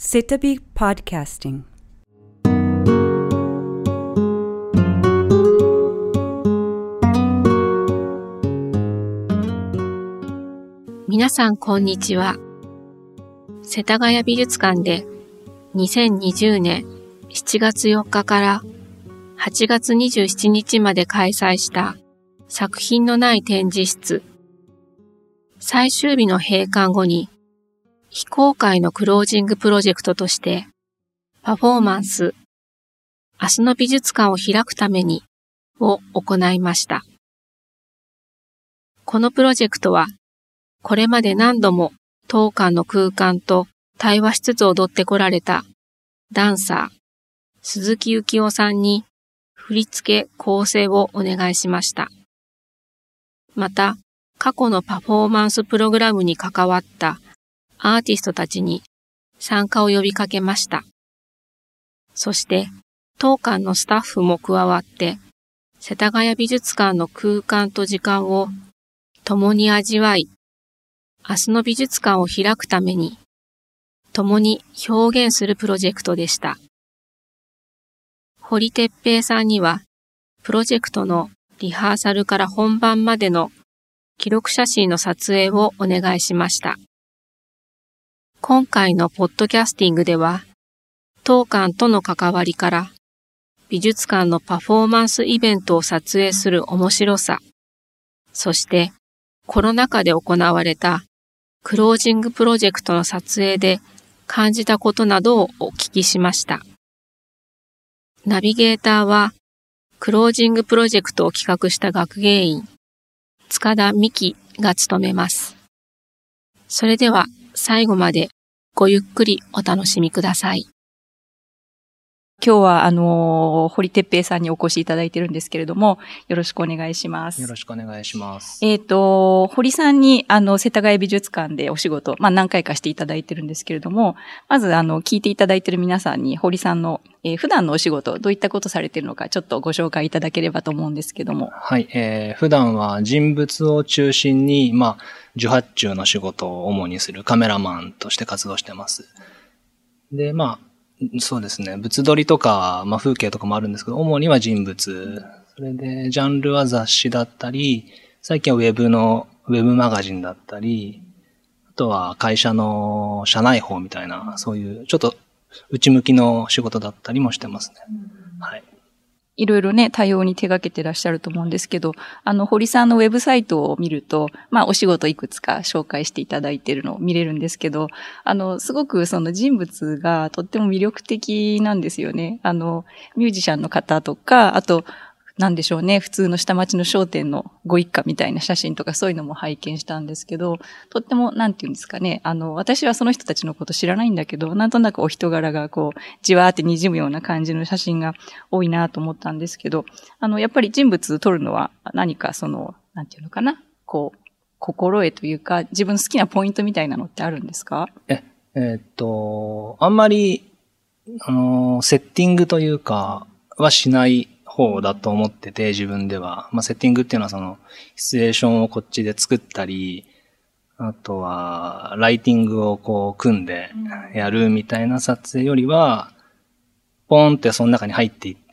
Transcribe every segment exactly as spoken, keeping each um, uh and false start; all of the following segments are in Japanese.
Sitabi Podcasting。 皆さんこんにちは。世田谷美術館でにせんにじゅうねんしちがつよっかからはちがつにじゅうしちにちまで開催した作品のない展示室。最終日の閉館後に非公開のクロージングプロジェクトとしてパフォーマンス明日の美術館を開くためにを行いました。このプロジェクトはこれまで何度も当館の空間と対話しつつ踊ってこられたダンサー鈴木幸男さんに振り付け構成をお願いしました。また過去のパフォーマンスプログラムに関わったアーティストたちに参加を呼びかけました。そして当館のスタッフも加わって世田谷美術館の空間と時間を共に味わい、明日の美術館を開くために共に表現するプロジェクトでした。堀哲平さんにはプロジェクトのリハーサルから本番までの記録写真の撮影をお願いしました。今回のポッドキャスティングでは当館との関わりから美術館のパフォーマンスイベントを撮影する面白さ、そしてコロナ禍で行われたクロージングプロジェクトの撮影で感じたことなどをお聞きしました。ナビゲーターはクロージングプロジェクトを企画した学芸員塚田美希が務めます。それでは最後までごゆっくりお楽しみください。 今日はあの堀哲平さんにお越しいただいてるんですけれども、よろしくお願いします。 よろしくお願いします。 えっと堀さんにあの世田谷美術館でお仕事、まあ何回かしていただいてるんですけれども、まずあの聞いていただいてる皆さんに堀さんの、えー、普段のお仕事どういったことされているのかちょっとご紹介いただければと思うんですけども。 はい、えー、普段は人物を中心にまあ受発注の仕事を主にするカメラマンとして活動してます。でまあ。そうですね。物撮りとか、まあ、風景とかもあるんですけど、主には人物。それで、ジャンルは雑誌だったり、最近はウェブの、ウェブマガジンだったり、あとは会社の社内報みたいな、そういうちょっと内向きの仕事だったりもしてますね。はい。 いろいろね、多様に手掛けてらっしゃると思うんですけど、あの、堀さんのウェブサイトを見ると、まあ、お仕事いくつか紹介していただいているのを見れるんですけど、あの、すごくその人物がとっても魅力的なんですよね。あの、ミュージシャンの方とか、あと、なんでしょうね、普通の下町の商店のご一家みたいな写真とかそういうのも拝見したんですけど、とっても、なんていうんですかね、あの、私はその人たちのこと知らないんだけど、なんとなくお人柄がこう、じわーって滲むような感じの写真が多いなと思ったんですけど、あの、やっぱり人物撮るのは何かその、なんていうのかな、こう、心得というか、自分好きなポイントみたいなのってあるんですか？ え、えー、っと、あんまり、あの、セッティングというか、はしない方だと思ってて、自分では。まあ、セッティングっていうのはその、シチュエーションをこっちで作ったり、あとは、ライティングをこう、組んでやるみたいな撮影よりは、ポンってその中に入っていって、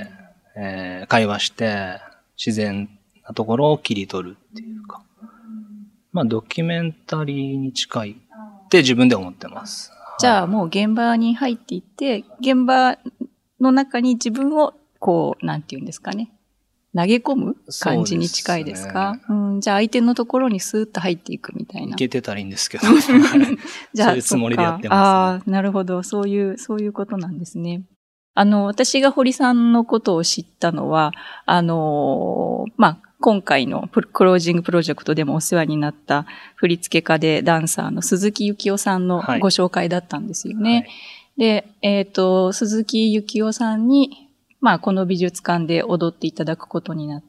えー、会話して、自然なところを切り取るっていうか。まあ、ドキュメンタリーに近いって自分で思ってます。 じゃあ、もう現場に入っていって、現場の中に自分をこう、なんていうんですかね。投げ込む感じに近いですか？う、ね、うん、じゃあ相手のところにスーッと入っていくみたいな。 いけてたらいいんですけど。じゃあそういうつもりでやってます、ね。 ああ、なるほど。そういう、そういうことなんですね。あの、私が堀さんのことを知ったのは、あの、まあ、今回のクロージングプロジェクトでもお世話になった振付家でダンサーの鈴木幸男さんのご紹介だったんですよね。はいはい、で、えっと、鈴木幸男さんに、まあ、この美術館で踊っていただくことになって、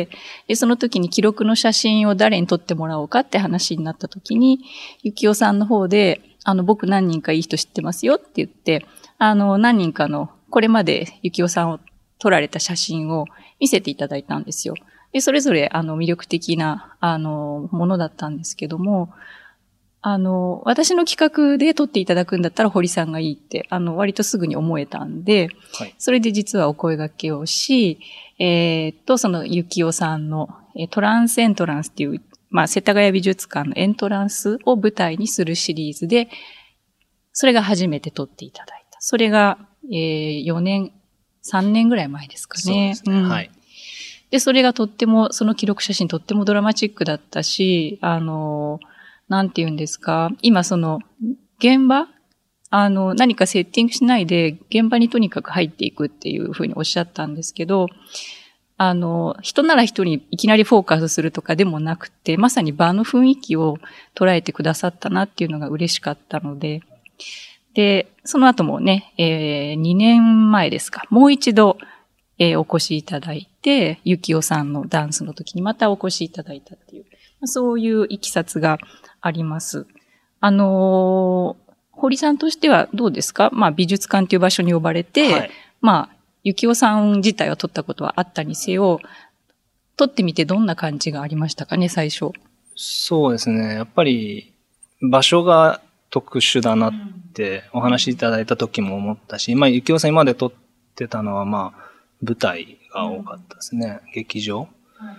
で、その時に記録の写真を誰に撮ってもらおうかって話になった時に、幸男さんの方で、あの、僕何人かいい人知ってますよって言って、あの、何人かの、これまで幸男さんを撮られた写真を見せていただいたんですよ。で、それぞれ、あの、魅力的な、あの、ものだったんですけども、 あの、私の企画で撮っていただくんだったら堀さんがいいって、あの、割とすぐに思えたんで、 はい、 それで実はお声掛けをし、えー、っと、そのゆきおさんのトランスエントランスっていう、まあ、世田谷美術館のエントランスを舞台にするシリーズで、それが初めて撮っていただいた。それが、えー、よねん、さんねんぐらい前ですかね。 そうですね。うん、はい。 で、それがとっても、その記録写真とってもドラマチックだったし、あの、なんて言うんですか、今その、現場あの、何かセッティングしないで、現場にとにかく入っていくっていうふうにおっしゃったんですけど、あの、人なら人にいきなりフォーカスするとかでもなくて、まさに場の雰囲気を捉えてくださったなっていうのが嬉しかったので、で、その後もね、えー、にねんまえですか、もう一度、えー、お越しいただいて、ゆきおさんのダンスの時にまたお越しいただいたっていう、そういういきさつがあります。あのー、堀さんとしてはどうですか？まあ美術館という場所に呼ばれて、はい、まあ、ゆきおさん自体は撮ったことはあったにせよ、撮ってみてどんな感じがありましたかね、最初。 そうですね。やっぱり場所が特殊だなってお話しいただいた時も思ったし、まあゆきおさん今まで撮ってたのはまあ舞台が多かったですね。うん、劇場。はい、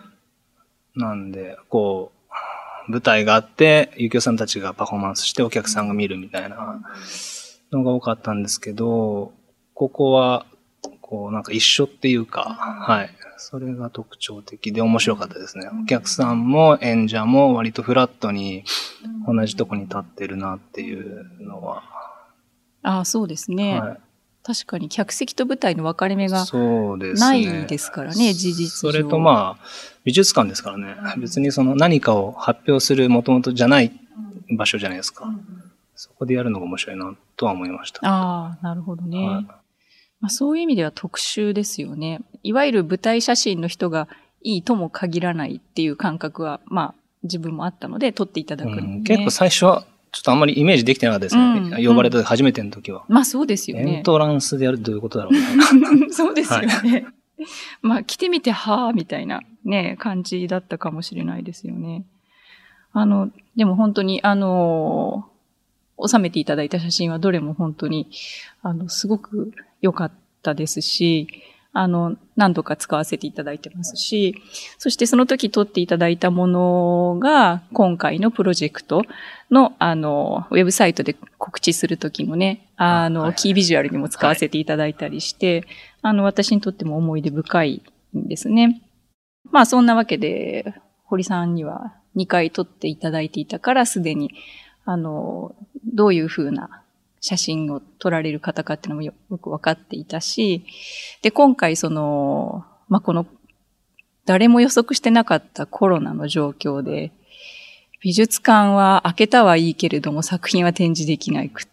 なんで、こう、舞台があって、ゆきおさんたちがパフォーマンスしてお客さんが見るみたいなのが多かったんですけど、ここは、こうなんか一緒っていうか、はい。それが特徴的で面白かったですね。お客さんも演者も割とフラットに同じとこに立ってるなっていうのは。 ああ、そうですね。はい、確かに客席と舞台の分かれ目がないですからね、事実上。 それとまあ、美術館ですからね、別にその何かを発表するもともとじゃない場所じゃないですか。そこでやるのが面白いなとは思いました。 ああ、なるほどね。はい、まあ、そういう意味では特殊ですよね。いわゆる舞台写真の人がいいとも限らないっていう感覚は、まあ自分もあったので撮っていただくの、ねうん、 結構最初はちょっとあんまりイメージできてなかったですね。うん、呼ばれた時初めての時は。 まあそうですよね。 エントランスでやるってどういうことだろうな。 そうですよね。はい、まあ来てみてはぁみたいなね、感じだったかもしれないですよね。あの、でも本当にあの、収めていただいた写真はどれも本当に、あの、すごく良かったですし、あの、何度か使わせていただいてますし、そしてその時撮っていただいたものが、今回のプロジェクトの、あの、ウェブサイトで告知する時のね、あの、はい、キービジュアルにも使わせていただいたりして、はい、あの、私にとっても思い出深いんですね。まあ、そんなわけで、堀さんにはにかい撮っていただいていたから、すでに、あの、どういうふうな写真を撮られる方かっていうのもよく分かっていたし、で、今回その、まあ、この、誰も予測してなかったコロナの状況で、美術館は開けたはいいけれども作品は展示できなくって、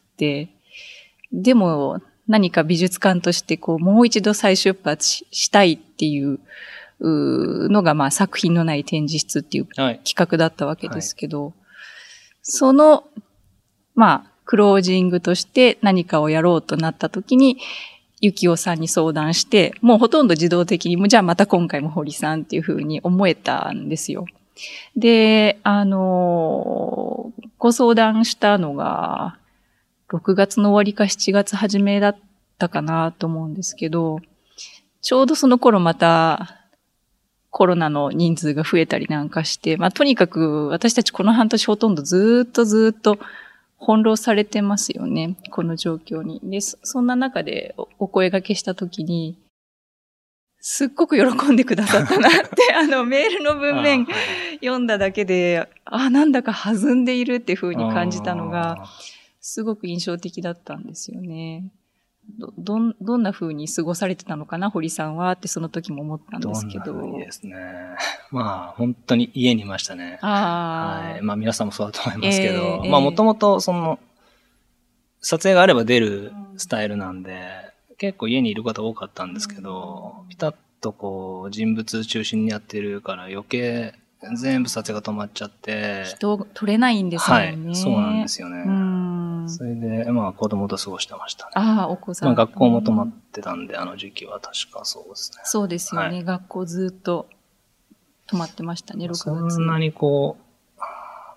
でも何か美術館としてこう、もう一度再出発 し, したいっていうのが、まあ、作品のない展示室っていう企画だったわけですけど、はいはい、その、まあ、クロージングとして何かをやろうとなった時に、ゆきおさんに相談して、もうほとんど自動的に、じゃあまた今回も堀さんっていうふうに思えたんですよ。で、あの、ご相談したのが、ろくがつの終わりかしちがつ初めだったかなと思うんですけど、ちょうどその頃また、コロナの人数が増えたりなんかして、まあとにかく私たちこの半年ほとんどずっとずっと翻弄されてますよね、この状況に。で、そんな中でお声掛けしたときに、すっごく喜んでくださったなって、あのメールの文面読んだだけで、あ、なんだか弾んでいるっていう風に感じたのが、すごく印象的だったんですよね。ど、どん、どんな風に過ごされてたのかな、堀さんはってその時も思ったんですけど。 どんな風にですね。まあ、本当に家にいましたね。 あはい。まあ皆さんもそうだと思いますけど、えー、まあもともとその、撮影があれば出るスタイルなんで、うん、結構家にいる方多かったんですけど、うん、ピタッとこう、人物中心にやってるから余計、全部撮影が止まっちゃって。 人撮れないんですもんね。 はい。そうなんですよね。うんそれで、まあ子供と過ごしてましたね。 ああ、お子さん。 まあ学校も止まってたんで、あの時期は確かそうですね。 そうですよね。はい、学校ずっと止まってましたね、ろくがつ。 そんなにこう、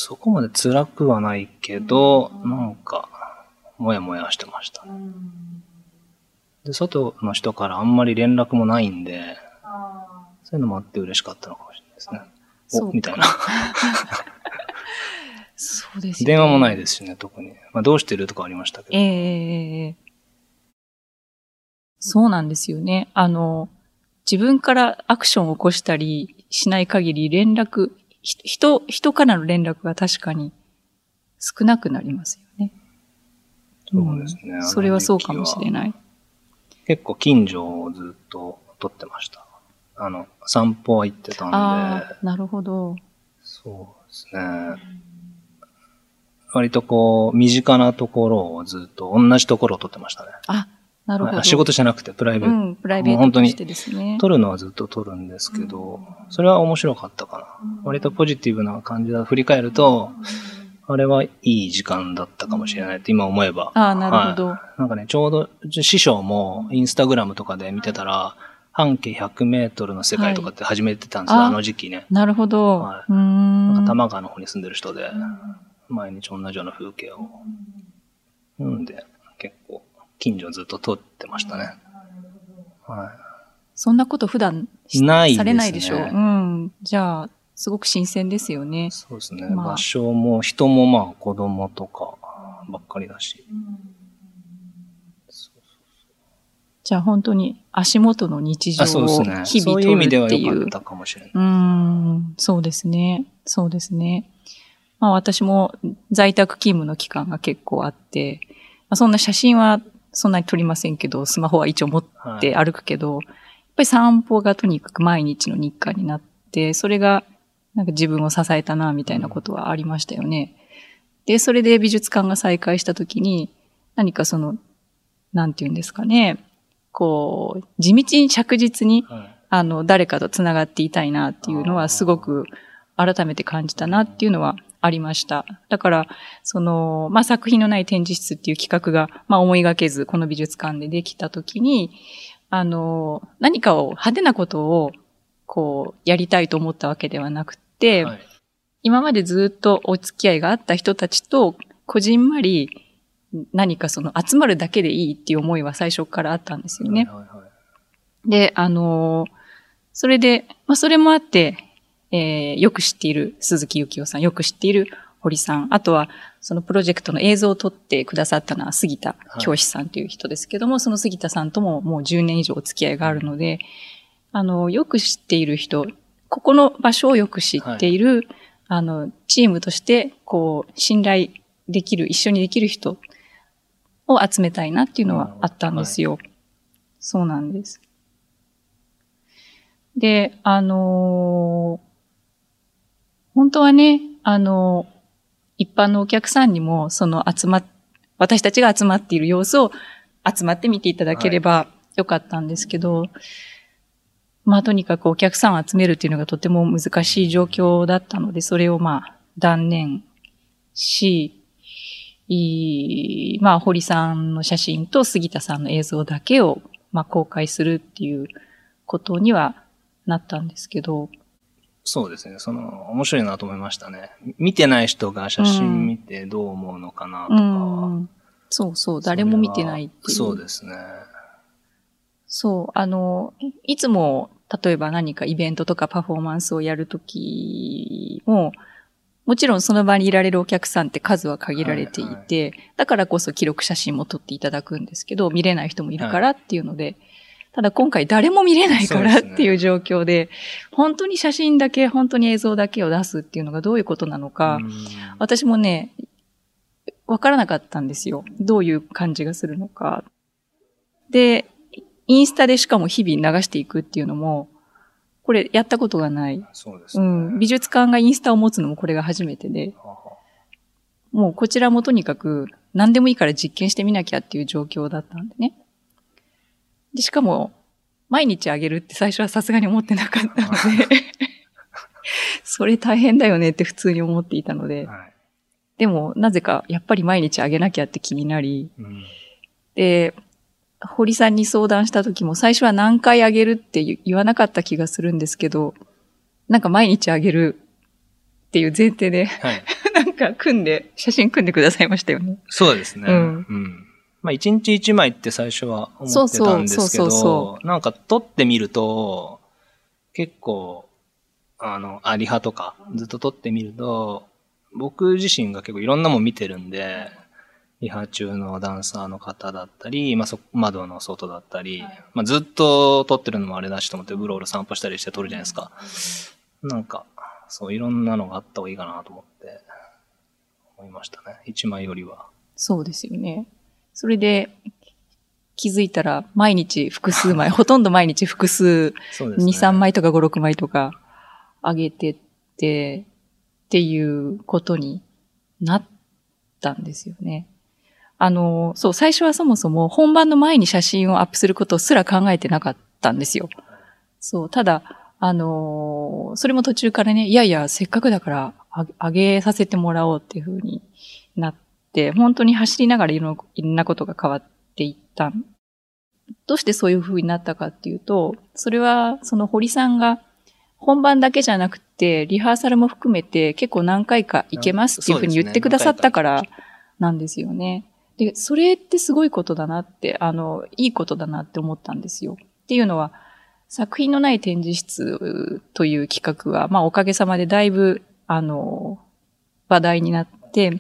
そこまで辛くはないけど、なんか、もやもやしてましたね。で、外の人からあんまり連絡もないんで、そういうのもあって嬉しかったのかもしれないですね。お、みたいな。 そうですね。 電話もないですしね、特に。まあ、どうしてるとかありましたけど。 ええー、そうなんですよね。あの、自分からアクションを起こしたりしない限り連絡、人、人からの連絡が確かに少なくなりますよね。 そうですね。 うん、それはそうかもしれない。 結構近所をずっと撮ってました。あの、散歩は行ってたんで。ああ、なるほど。 そうですね。割とこう、身近なところをずっと同じところを撮ってましたね。 あ、なるほど。 仕事じゃなくてプライベート。 うん、プライベートとしてですね。 撮るのはずっと撮るんですけど、それは面白かったかな。割とポジティブな感じで振り返ると、あれはいい時間だったかもしれないって今思えば。 ああ、なるほど、 はい。なんかね、ちょうど師匠もインスタグラムとかで見てたら、半径ひゃくメートルの世界とかって始めてたんですよ、はい、あの時期ね。 なるほど。はい、 うーん。なんか多摩川の方に住んでる人で、毎日同じような風景を。うんで、結構、近所ずっと撮ってましたね。はい。 そんなこと普段ないですね。 されないでしょう。うん。じゃあ、すごく新鮮ですよね。 そうですね。まあ、場所も人もまあ子供とかばっかりだし。 じゃあ本当に足元の日常を日々撮るっていう。 そういう意味では良かったかもしれない。 うん、そうですね。そうですね。まあ私も在宅勤務の期間が結構あって、まあ、そんな写真はそんなに撮りませんけど、スマホは一応持って歩くけど、はい、やっぱり散歩がとにかく毎日の日課になって、それがなんか自分を支えたなみたいなことはありましたよね。で、それで美術館が再開したときに、何かその、なんていうんですかね、こう、地道に着実に、はい、あの、誰かとつながっていたいなっていうのはすごく改めて感じたなっていうのはありました。だから、その、まあ、作品のない展示室っていう企画が、まあ、思いがけずこの美術館でできたときに、あの、何かを派手なことを、こう、やりたいと思ったわけではなくて、はい、今までずっとお付き合いがあった人たちと、こじんまり、何かその集まるだけでいいっていう思いは最初からあったんですよね。はいはいはい、で、あの、それで、まあそれもあって、えー、よく知っている鈴木幸男さん、よく知っている堀さん、あとはそのプロジェクトの映像を撮ってくださったのは杉田教師さんという人ですけども、はい、その杉田さんとももうじゅうねん以上お付き合いがあるので、あの、よく知っている人、ここの場所をよく知っている、はい、あの、チームとして、こう、信頼できる、一緒にできる人を集めたいなっていうのはあったんですよ。はい、そうなんです。で、あのー、本当はね、あのー、一般のお客さんにも、その集まっ、私たちが集まっている様子を集まって見ていただければよかったんですけど、はい、まあとにかくお客さんを集めるっていうのがとても難しい状況だったので、それをまあ断念し、いいまあ堀さんの写真と杉田さんの映像だけをまあ公開するっていうことにはなったんですけど。 そうですね。その、面白いなと思いましたね。見てない人が写真見てどう思うのかなとかは。うんうん、 そうそう、誰も見てないっていう。 そうですね。 そう、あの、いつも、例えば何かイベントとかパフォーマンスをやるときも、もちろんその場にいられるお客さんって数は限られていて、はいはい、だからこそ記録写真も撮っていただくんですけど、見れない人もいるからっていうので、はい、ただ今回誰も見れないからっていう状況で、本当に写真だけ、本当に映像だけを出すっていうのがどういうことなのか、私もね、わからなかったんですよ。どういう感じがするのか。で、インスタでしかも日々流していくっていうのも、これやったことがない。 そうですね。 うん。美術館がインスタを持つのもこれが初めてで、ははもうこちらもとにかく何でもいいから実験してみなきゃっていう状況だったんでね。で、しかも、毎日あげるって最初はさすがに思ってなかったので、それ大変だよねって普通に思っていたので、はい、でもなぜかやっぱり毎日あげなきゃって気になり、うん、で、堀さんに相談した時も最初は何回あげるって言わなかった気がするんですけど、なんか毎日あげるっていう前提で、はい、 か、組んで、写真組んでくださいましたよね。 そうですね。 ううんん。まあ、一日一枚って最初は思ってたんですけそうそうそうそうどそ、 なんか撮ってみると、結構、あの、アリ派とか、ずっと撮ってみると、僕自身が結構いろんなもん見てるんで、リハ中のダンサーの方だったり、まあ、そ窓の外だったり、まあ、ずっと撮ってるのもあれだしと思って、ブロール散歩したりして撮るじゃないですか。なんか、そう、いろんなのがあった方がいいかなと思って、思いましたね。一枚よりは。 そうですよね。それで、気づいたら、毎日複数枚、ほとんど毎日複数、 そうですね。 に、さんまいとかご、ろくまいとか、上げてって、っていうことになったんですよね。あの、そう、最初はそもそも本番の前に写真をアップすることすら考えてなかったんですよ。そう、ただ、あの、それも途中からね、いやいや、せっかくだから上げさせてもらおうっていう風になって、本当に走りながらいろんなことが変わっていった。どうしてそういう風になったかっていうと、それはその堀さんが本番だけじゃなくて、リハーサルも含めて結構何回か行けますっていう風に言ってくださったからなんですよね。で、それってすごいことだなって、あの、いいことだなって思ったんですよ。っていうのは、作品のない展示室という企画は、まあおかげさまでだいぶ、あの、話題になって、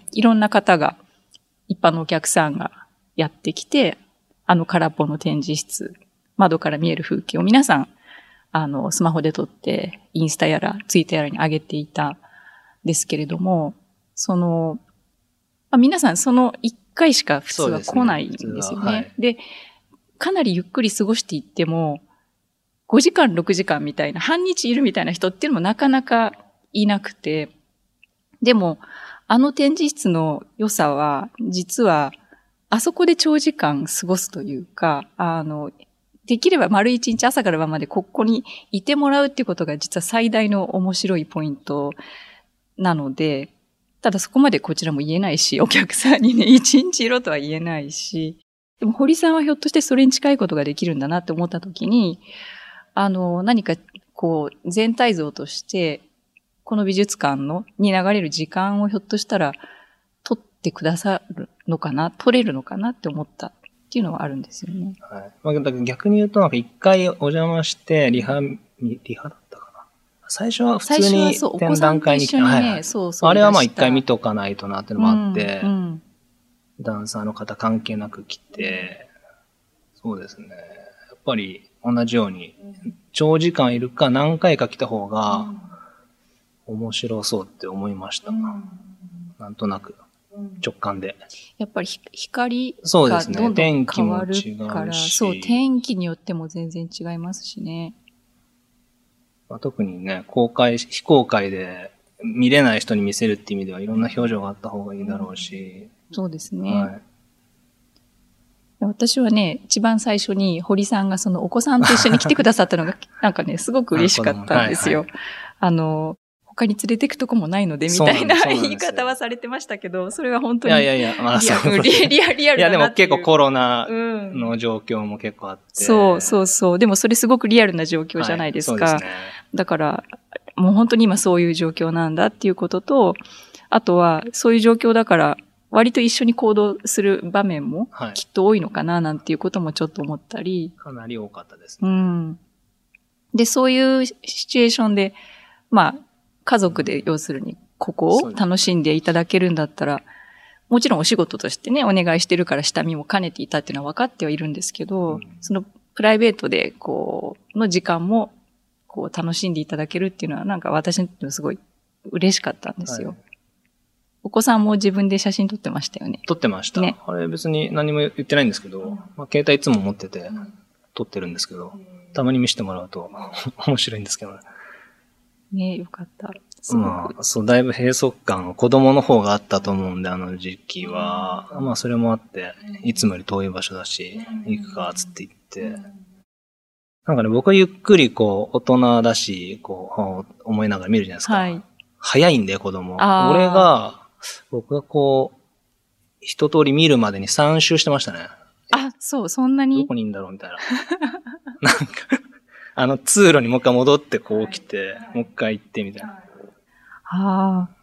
いろんな方が、一般のお客さんがやってきて、あの空っぽの展示室、窓から見える風景を皆さん、あの、スマホで撮って、インスタやら、ツイッターやらに上げていたんですけれども、その、まあ、皆さんその一回しか普通は来ないんですよね。 そうですね、はい、 で、かなりゆっくり過ごしていっても、ごじかん、ろくじかんみたいな、半日いるみたいな人っていうのもなかなかいなくて、でも、あの展示室の良さは、実は、あそこで長時間過ごすというか、あの、できれば丸一日朝から晩までここにいてもらうっていうことが実は最大の面白いポイントなので、ただそこまでこちらも言えないし、お客さんにね、一日いろとは言えないし、でも堀さんはひょっとしてそれに近いことができるんだなって思ったときに、あの、何かこう全体像として、この美術館のに流れる時間をひょっとしたら取ってくださるのかな、取れるのかなって思ったっていうのはあるんですよね。 はい。まあ、だから逆に言うと、なんか一回お邪魔して、リハ、リハだったかな。最初は普通に展覧会に来て、ね、はいはい、そうそうあれはまあ一回見とかないとなっていうのもあって、うんうん、ダンサーの方関係なく来て、そうですね。やっぱり同じように、長時間いるか何回か来た方が面白そうって思いました。うん、なんとなく。直感で。やっぱり光がどんどん変わるから、そう、天気によっても全然違いますしね。 まあ、特にね、公開、非公開で見れない人に見せるって意味ではいろんな表情があった方がいいだろうし。 そうですね。はい、私はね、一番最初に堀さんがそのお子さんと一緒に来てくださったのが、なんかね、すごく嬉しかったんですよ。あ、はいはい、あの、他に連れてくとこもないので、みたいな言い方はされてましたけど、それは本当に。 いやいやいや、まあそうリアル、リアル、リアルだなっていう。 いやでも結構コロナの状況も結構あって。 うん、そうそうそう。でもそれすごくリアルな状況じゃないですか。はい、そうですね。だから、もう本当に今そういう状況なんだっていうことと、あとはそういう状況だから、割と一緒に行動する場面もきっと多いのかななんていうこともちょっと思ったり。 かなり多かったですね。 うん。で、そういうシチュエーションで、まあ、家族で要するにここを楽しんでいただけるんだったら、もちろんお仕事としてね、お願いしてるから下見も兼ねていたっていうのは分かってはいるんですけど、うん、そのプライベートでこう、の時間もこう楽しんでいただけるっていうのはなんか私にとってもすごい嬉しかったんですよ。はい、お子さんも自分で写真撮ってましたよね。 撮ってました。ね、あれ別に何も言ってないんですけど、まあ、携帯いつも持ってて撮ってるんですけど、たまに見せてもらうと面白いんですけどね。 ねえ、よかった。 まあ、そう、だいぶ閉塞感、子供の方があったと思うんで、あの時期は。まあ、それもあって、いつもより遠い場所だし、行くか、つって言って。なんかね、僕はゆっくり、こう、大人だし、こう、思いながら見るじゃないですか。はい。早いんだよ、子供。俺が、僕がこう、一通り見るまでにさん周してましたね。 あ、そう、そんなにどこにいんだろうみたいな。なんか、あの通路にもう一回戻ってこう来て、もう一回行ってみたいな。 ああ。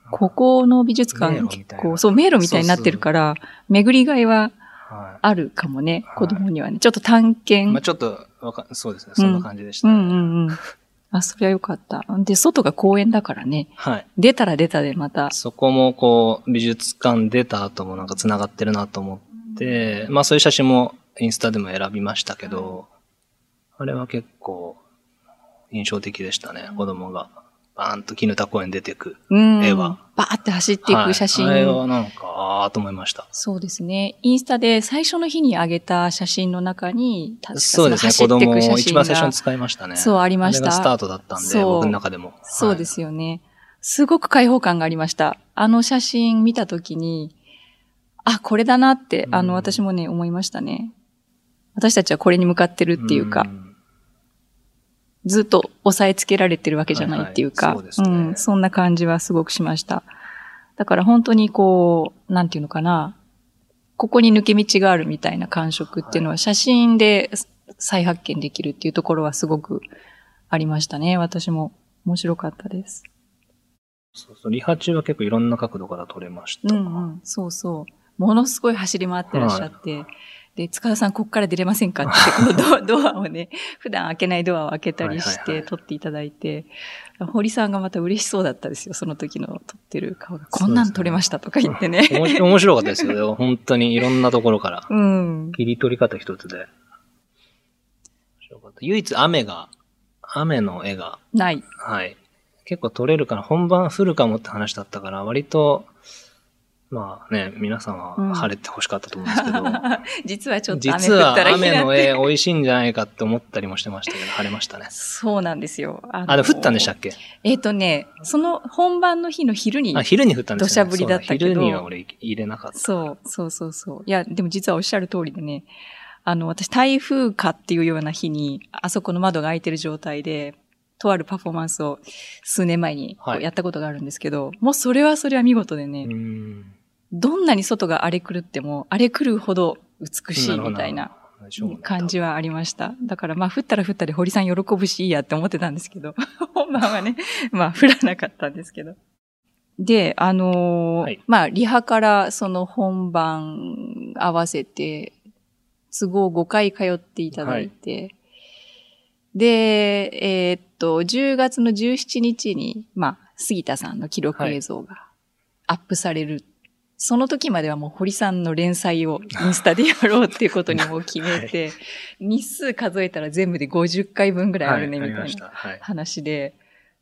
ここの美術館結構、そう、迷路みたいになってるから、巡りがいはあるかもね、はい、子供にはね。ちょっと探検。 まあちょっとわか、そうですね、そんな感じでしたね。うん、うんうんうん。あ、それはよかった。で、外が公園だからね。 はい。 出たら出たでまた。 そこもこう、美術館出た後もなんか繋がってるなと思って、まあそういう写真もインスタでも選びましたけど、あれは結構印象的でしたね、子供が。バーンと絹田公園出てく絵は。 バーって走っていく写真。 はい、あれはなんか、あーと思いました。 そうですね。インスタで最初の日に上げた写真の中に、確かそうですね、子供を一番最初に使いましたね。 そう、ありました。 あれがスタートだったんで、僕の中でも。 そうですよね。すごく開放感がありました。あの写真見たときに、あ、これだなって、あの、私もね、思いましたね。私たちはこれに向かってるっていうか、うずっと押さえつけられてるわけじゃないっていうか、はいはい、そうですね、うん、そんな感じはすごくしました。だから本当にこう、なんていうのかな、ここに抜け道があるみたいな感触っていうのは写真で再発見できるっていうところはすごくありましたね。私も面白かったです。 そうそう、リハ中は結構いろんな角度から撮れました。 うんうん、そうそう。ものすごい走り回ってらっしゃって、はい、で、塚田さんこっから出れませんかってこのド, ドアをね、普段開けないドアを開けたりして撮っていただいて、はいはいはい、堀さんがまた嬉しそうだったですよ、その時の撮ってる顔が。こんなん撮れましたとか言ってね。 面白かったですよ、本当にいろんなところから。うん。切り取り方一つで。面白かった。唯一雨が、雨の絵が。 ない。 はい。結構撮れるから、本番降るかもって話だったから、割と、まあね、皆さんは晴れて欲しかったと思うんですけど。うん、 実はちょっと雨降ったらいいなって。 実は雨の絵美味しいんじゃないかって思ったりもしてましたけど、晴れましたね。 そうなんですよ。 あのー、あ、でも降ったんでしたっけ？ えっとね、その本番の日の昼に。 あ、昼に降ったんですよね。土砂降りだったけど。 昼には俺入れなかった。 そう、そうそうそう。いや、でも実はおっしゃる通りでね、あの、私台風かっていうような日に、あそこの窓が開いてる状態で、とあるパフォーマンスを数年前にやったことがあるんですけど、はい、もうそれはそれは見事でね。うんどんなに外が荒れ狂っても、荒れ狂うほど美しいみたいな感じはありました。だからまあ降ったら降ったで堀さん喜ぶしいいやって思ってたんですけど、本番はね、まあ降らなかったんですけど。で、あのーはい、まあリハからその本番合わせて、都合ごかい通っていただいて、はい、で、えー、っと、じゅうがつのじゅうしちにちに、まあ、杉田さんの記録映像がアップされる。はいその時まではもう堀さんの連載をインスタでやろうっていうことにも決めて、はい、日数数えたら全部でごじゅっかいぶんぐらいあるね、みたいな話で、はいはい、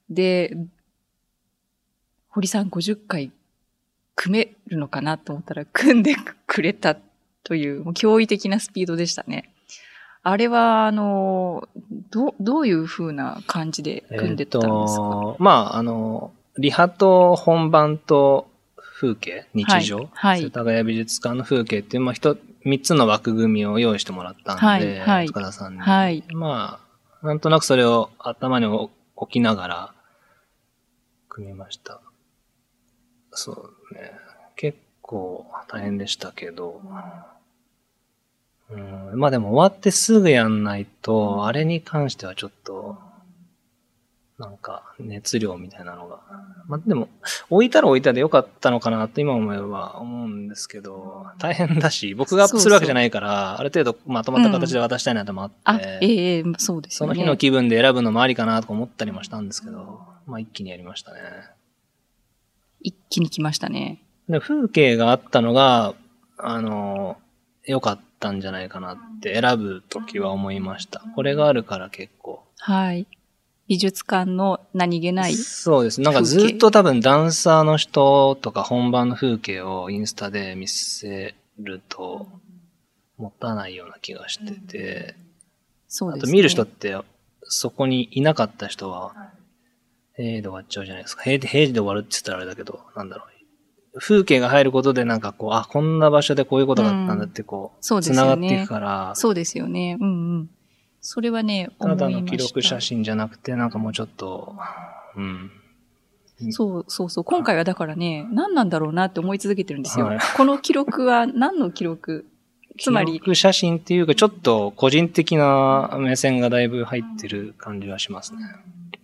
で、堀さんごじゅっかい組めるのかなと思ったら組んでくれたという、もう驚異的なスピードでしたね。あれは、あの、ど、どういう風な感じで組んでったんですか？えー、 まあ、あの、リハと本番と、風景、日常、はい、世田谷美術館の風景っていう、まあ、一、三つの枠組みを用意してもらったんで、はい、塚田さんに。はい、まあ、なんとなくそれを頭に置きながら、組みました。そうね。結構大変でしたけど、うん、まあでも終わってすぐやんないと、あれに関してはちょっと、なんか、熱量みたいなのが。まあ、でも、置いたら置いたでよかったのかなって今思えば思うんですけど、大変だし、僕がアップするわけじゃないから、そうそうある程度まとまった形で渡したいなともあって、うん、あ、 ええそうですよね。 その日の気分で選ぶのもありかなとか思ったりもしたんですけど、まあ一気にやりましたね。 一気に来ましたね。 で風景があったのが、あの、良かったんじゃないかなって選ぶときは思いました。これがあるから結構。 はい。美術館の何気ない。 そうです。なんかずっと多分ダンサーの人とか本番の風景をインスタで見せると持たないような気がしてて。そうですね。あと見る人ってそこにいなかった人は平時で終わっちゃうじゃないですか。平時で終わるって言ったらあれだけど、なんだろう。風景が入ることでなんかこう、あ、こんな場所でこういうことがあったんだってこう、うん、繋がっていくから。 そうですよね。うんうん。それはね、思いました。 ただの記録写真じゃなくて、なんかもうちょっと、うん。 そうそうそう。今回はだからね、何なんだろうなって思い続けてるんですよ。はい、この記録は何の記録？つまり。 記録写真っていうか、ちょっと個人的な目線がだいぶ入ってる感じはしますね。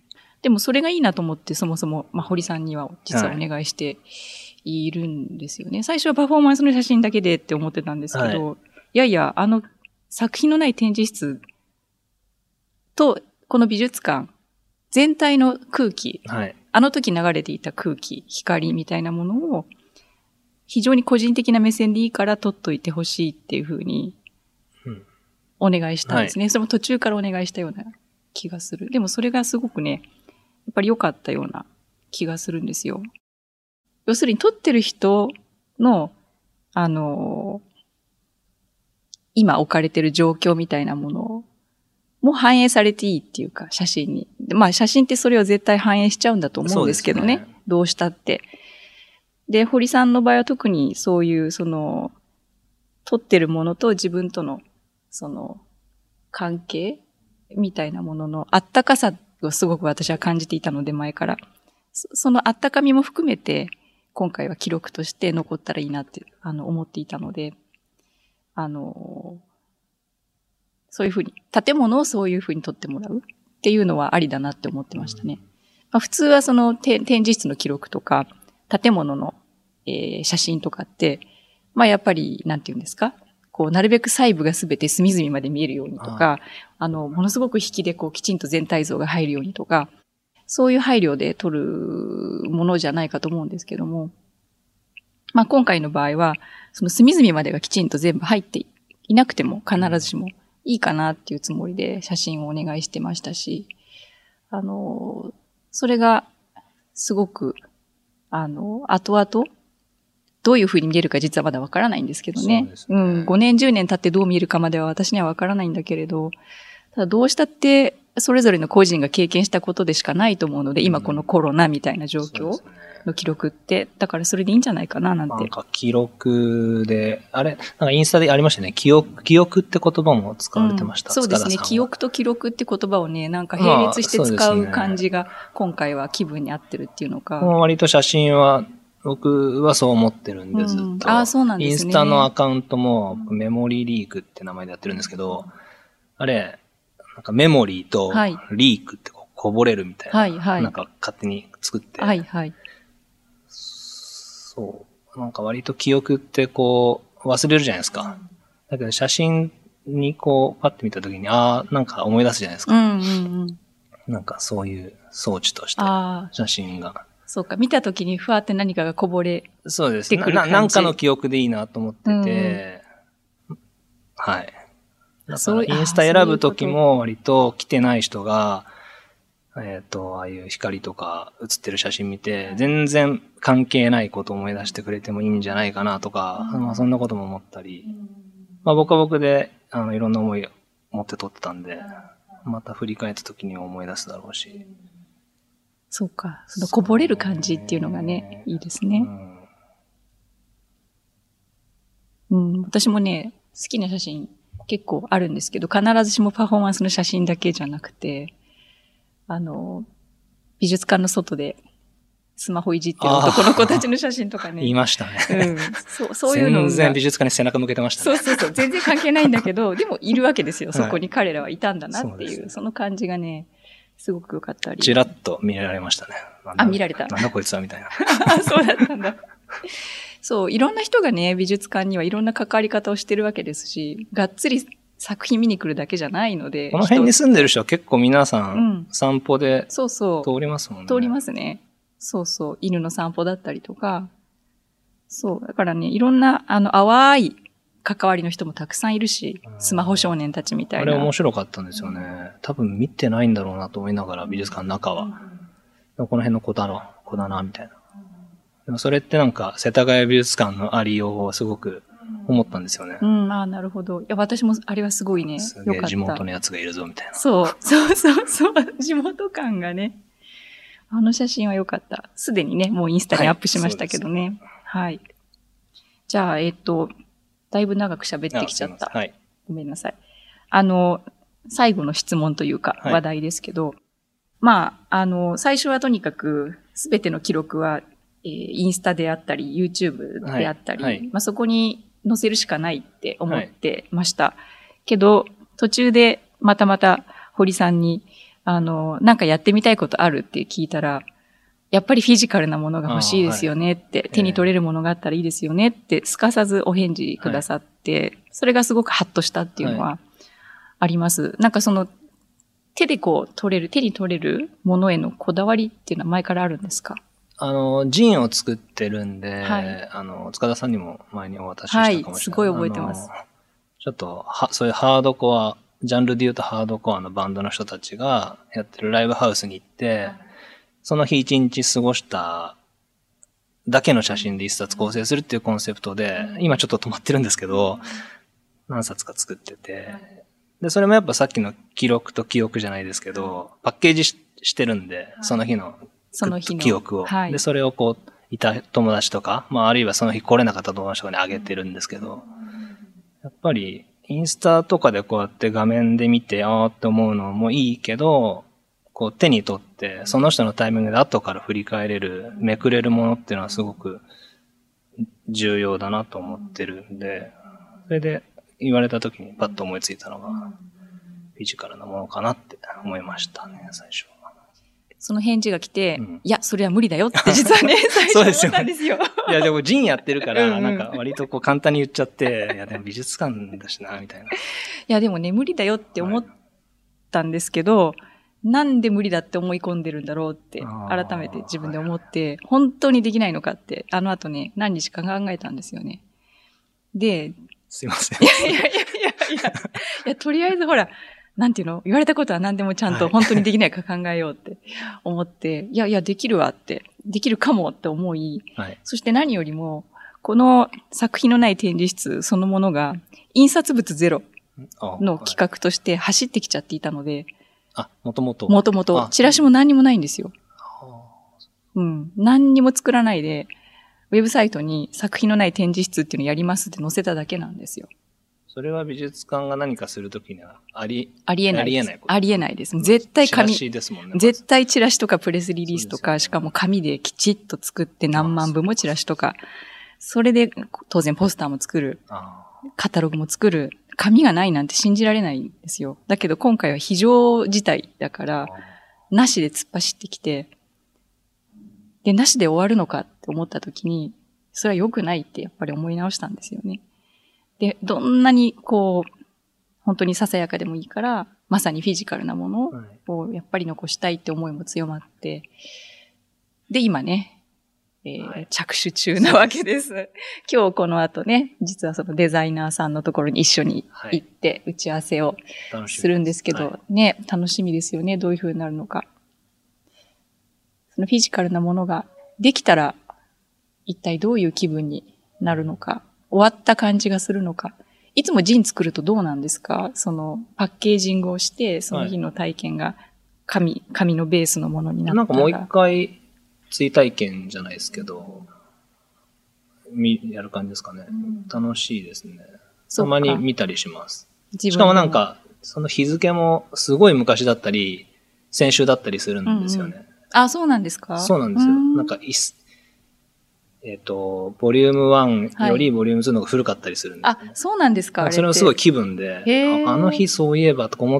でもそれがいいなと思ってそもそも、まあ、堀さんには実はお願いしているんですよね。はい、最初はパフォーマンスの写真だけでって思ってたんですけど、はい、いやいや、あの作品のない展示室とこの美術館全体の空気、はい、あの時流れていた空気、光みたいなものを非常に個人的な目線でいいから撮っといてほしいっていうふうにお願いしたんですね。うんはい、それも途中からお願いしたような気がする。でもそれがすごくね、やっぱり良かったような気がするんですよ。要するに撮ってる人の、あの、今置かれてる状況みたいなものも反映されていいっていうか、写真に。まあ写真ってそれを絶対反映しちゃうんだと思うんですけどね。ねどうしたって。で、堀さんの場合は特にそういう、その、撮ってるものと自分との、その、関係みたいなもののあったかさをすごく私は感じていたので、前から。そ, そのあったかみも含めて、今回は記録として残ったらいいなって、あの、思っていたので、あの、そういうふうに、建物をそういうふうに撮ってもらうっていうのはありだなって思ってましたね。まあ、普通はその展示室の記録とか、建物の、えー、写真とかって、まあやっぱり、なんて言うんですかこう、なるべく細部がすべて隅々まで見えるようにとか、あの、ものすごく引きでこう、きちんと全体像が入るようにとか、そういう配慮で撮るものじゃないかと思うんですけども、まあ今回の場合は、その隅々までがきちんと全部入っていなくても必ずしもいいかなっていうつもりで写真をお願いしてましたし、あの、それがすごく、あの、後々、どういう風に見えるか実はまだわからないんですけどね。そうですね。うん。ごねん、じゅうねん経ってどう見えるかまでは私にはわからないんだけれど、ただどうしたって、それぞれの個人が経験したことでしかないと思うので、今このコロナみたいな状況の記録って、だからそれでいいんじゃないかななんて。 なんか記録で、あれ、なんかインスタでありましたね。記憶、記憶って言葉も使われてました。うん、 そうですね。記憶と記録って言葉をね、なんか並列して使う感じが、今回は気分に合ってるっていうのか。 まあ、割と写真は、僕はそう思ってるんで、ずっと。うん、 ああ、そうなんですね。 インスタのアカウントも、メモリーリークって名前でやってるんですけど、あれ、なんかメモリーとリークってこうこぼれるみたいな、はいはい、なんか勝手に作って、はいはい、そう、なんか割と記憶ってこう忘れるじゃないですか。だけど写真にこうパッて見たときに、ああ、なんか思い出すじゃないですか。うんうんうん、なんかそういう装置として写真が。 そうか、見たときにふわって何かがこぼれてくる感じ。そうですな。なんかの記憶でいいなと思ってて、うん、はい。だからインスタ選ぶときも割と来てない人が、えっと、ああいう光とか写ってる写真見て、全然関係ないことを思い出してくれてもいいんじゃないかなとか、まあそんなことも思ったり、まあ僕は僕で、あの、いろんな思いを持って撮ってたんで、また振り返ったときに思い出すだろうし。 そうか。そのこぼれる感じっていうのがね、いいですね。うん、うん、私もね、好きな写真、結構あるんですけど、必ずしもパフォーマンスの写真だけじゃなくて、あの、美術館の外でスマホいじってる男の子たちの写真とかね。 言いましたね。 うん。そう、そういうのが。 全然美術館に背中向けてましたね。 そうそうそう。全然関係ないんだけど、でもいるわけですよ。そこに彼らはいたんだなっていう、はい、そ, ね、その感じがね、すごく良かったり。 ちらっと見られましたね。 あ、見られた。 なんだこいつはみたいな。 そうだったんだ。そう、いろんな人がね、美術館にはいろんな関わり方をしてるわけですし、がっつり作品見に来るだけじゃないので。 この辺に住んでる人は結構皆さん、散歩で通りますもんね。 通りますね。そうそう。犬の散歩だったりとか。そう。だからね、いろんな、あの、淡い関わりの人もたくさんいるし、スマホ少年たちみたいな。 あれ面白かったんですよね。多分見てないんだろうなと思いながら、美術館の中は。この辺の子だな、子だな、みたいな。でもそれってなんか、世田谷美術館のありようをすごく思ったんですよね。 うん、ああ、なるほど。いや、私もあれはすごいね。 すげえ地元のやつがいるぞ、みたいな。 そう、そうそうそう、地元感がね。あの写真は良かった。すでにね、もうインスタにアップしましたけどね。はい。はい、じゃあ、えっと、だいぶ長く喋ってきちゃった。はい。ごめんなさい。あの、最後の質問というか、話題ですけど、はい、まあ、あの、最初はとにかく、すべての記録は、えー、インスタであったり、YouTube であったり、はいはい、まあ、そこに載せるしかないって思ってました。はい、けど、途中でまたまた堀さんに、 あの、なんかやってみたいことあるって聞いたら、やっぱりフィジカルなものが欲しいですよねって、はい、手に取れるものがあったらいいですよねって、すかさずお返事くださって、はい、それがすごくハッとしたっていうのはあります。はい、なんかその、手でこう取れる、手に取れるものへのこだわりっていうのは前からあるんですか？ あの、ジンを作ってるんで、はい、あの、塚田さんにも前にお渡ししたかもしれない。はい、 すごい覚えてます。 ちょっと、は、そういうハードコア、ジャンルで言うとハードコアのバンドの人たちがやってるライブハウスに行って、はい、その日一日過ごしただけの写真で一冊構成するっていうコンセプトで、今ちょっと止まってるんですけど、何冊か作ってて、で、それもやっぱさっきの記録と記憶じゃないですけど、パッケージ し, してるんで、その日のその日の記憶を、はい。で、それをこう、いた友達とか、まああるいはその日来れなかった友達とかにあげてるんですけど、やっぱりインスタとかでこうやって画面で見て、あーって思うのもいいけど、こう手に取って、その人のタイミングで後から振り返れる、めくれるものっていうのはすごく重要だなと思ってるんで、それで言われた時にパッと思いついたのが、フィジカルなものかなって思いましたね、最初は。 その返事が来て、うん、いや、それは無理だよって実はね、最初思ったんですよ。 いや、でもジンやってるから、なんか割とこう簡単に言っちゃって、いや、でも美術館だしな、みたいな。いや、でもね、無理だよって思ったんですけど、はい、なんで無理だって思い込んでるんだろうって、改めて自分で思って、本当にできないのかって、あの後ね、何日か考えたんですよね。で、 すいません。 いやいやいやいやいや、いや、とりあえずほら、なんていうの？言われたことは何でもちゃんと本当にできないか考えようって思って、はい、いやいや、できるわって、できるかもって思い、はい、そして何よりも、この作品のない展示室そのものが、印刷物ゼロの企画として走ってきちゃっていたので、 あ、もともと。 もともと。チラシも何にもないんですよ。うん。何にも作らないで、ウェブサイトに作品のない展示室っていうのをやりますって載せただけなんですよ。 それは美術館が何かするときにはあり、 ありえない。 ありえないこと。 ありえないです。絶対紙。 チラシですもんね。 絶対チラシとかプレスリリースとか、しかも紙できちっと作って何万部もチラシとか、それで当然ポスターも作る。カタログも作る。紙がないなんて信じられないんですよ。だけど今回は非常事態だから、なしで突っ走ってきて、で、なしで終わるのかって思った時に、それは良くないってやっぱり思い直したんですよね。で、どんなにこう、本当にささやかでもいいから、まさにフィジカルなものをやっぱり残したいって思いも強まって、で、今ね、えーはい、着手中なわけです。今日この後ね、実はそのデザイナーさんのところに一緒に行って打ち合わせをするんですけど、はい、ね、楽しみですよね、どういう風になるのか。そのフィジカルなものができたら、一体どういう気分になるのか、終わった感じがするのか。いつもジン作るとどうなんですか？そのパッケージングをして、その日の体験が紙、紙のベースのものになったら。 なんかもう一回、追体験じゃないですけど、み、やる感じですかね。うん、楽しいですね。たまに見たりします。しかもなんか、その日付もすごい昔だったり、先週だったりするんですよね。うんうん、 あ、そうなんですか？ そうなんですよ。んなんかいす、えっ、ー、と、ボリュームワンよりボリュームツーの方が古かったりするんです、ね、 はい、あ、そうなんですか？ それもすごい気分で、あ、あの日そういえばとか思って、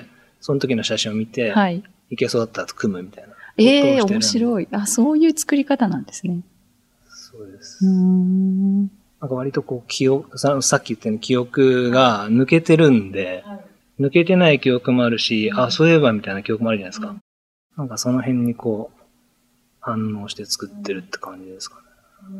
その時の写真を見て、はい、いけそうだったら組むみたいな。 ええー、面白い。あ、そういう作り方なんですね。 そうです。うーんなんか割とこう、記憶、さ, さっき言ったように記憶が抜けてるんで、はい、抜けてない記憶もあるし、うん、あ、そういえばみたいな記憶もあるじゃないですか。うん、なんかその辺にこう、反応して作ってるって感じですかね。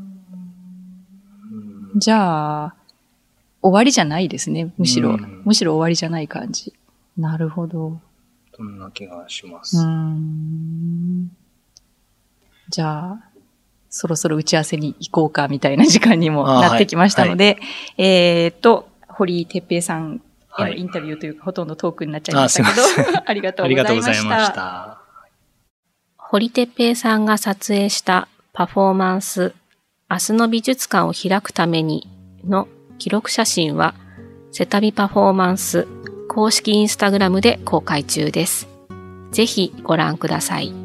うん、じゃあ、終わりじゃないですね。むしろ、うん、むしろ終わりじゃない感じ。なるほど。 そんな気がします。 うーんじゃあ、そろそろ打ち合わせに行こうかみたいな時間にもなってきましたので、はいはい、えっと、堀哲平さんへのインタビューというか、はい、ほとんどトークになっちゃいましたけど、あ, ありがとうございました。ありがとうございました。 堀哲平さんが撮影したパフォーマンス、明日の美術館を開くためにの記録写真は、セタビパフォーマンス公式インスタグラムで公開中です。ぜひご覧ください。